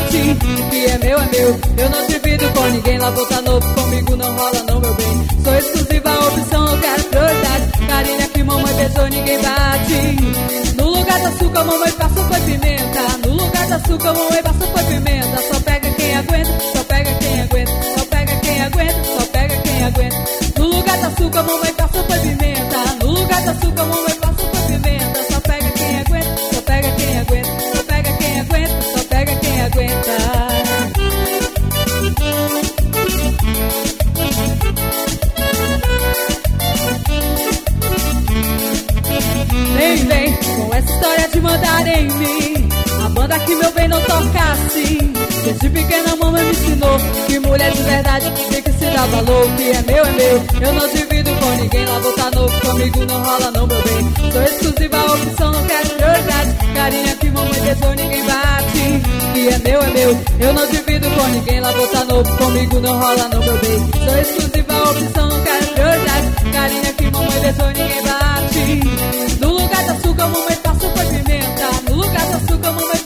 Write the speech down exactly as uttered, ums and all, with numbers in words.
bate. O que é meu é meu, eu não divido com ninguém. Lá volta novo, comigo não rola não, meu bem. Sou exclusiva, opção, eu quero prioridade. Carinha que mamãe beijou, ninguém bate. No lugar do açúcar, mamãe passa foi pimenta. No lugar do açúcar, mamãe passa foi pimenta. Só pega quem aguenta, só pega quem aguenta. Só pega quem aguenta, só pega quem aguenta. No lugar do açúcar, mamãe passa foi pimenta. No lugar do açúcar, mamãe passa foi pimenta. Só pega quem aguenta, só pega quem aguenta. Só pega quem aguenta, só pega quem aguenta. Vem, vem, com essa história de mandar em mim. A banda que meu bem não toca assim. Desde pequena a mamãe me ensinou que mulher de verdade tem que se dar valor. O que é meu é meu, eu não divido com ninguém. Lá voltar novo, comigo não rola não, meu bem. Sou exclusiva, opção, não quero prioridade. Carinha que mamãe beijou, ninguém bate. O que é meu é meu, eu não divido com ninguém. Lá voltar novo, comigo não rola não, meu bem. Sou exclusiva, opção, não quero prioridade. Carinha que mamãe beijou, ninguém bate. No lugar do açúcar, mamãe passa foi pimenta. No lugar do açúcar, mamãe